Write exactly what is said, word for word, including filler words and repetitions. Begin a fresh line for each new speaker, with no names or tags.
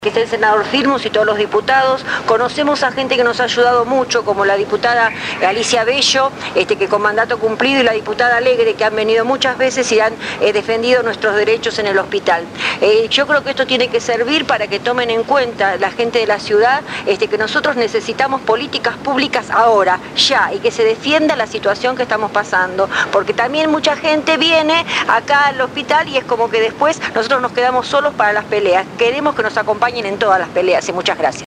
Que está el senador Firmus y todos los diputados. Conocemos a gente que nos ha ayudado mucho, como la diputada Alicia Bello, este, que con mandato cumplido, y la diputada Alegre, que han venido muchas veces y han eh, defendido nuestros derechos en el hospital. Eh, yo creo que esto tiene que servir para que tomen en cuenta la gente de la ciudad, este, que nosotros necesitamos políticas públicas ahora, ya, y que se defienda la situación que estamos pasando, porque también mucha gente viene acá al hospital y es como que después nosotros nos quedamos solos para las peleas. Queremos que nos acompañen en todas las peleas y muchas gracias.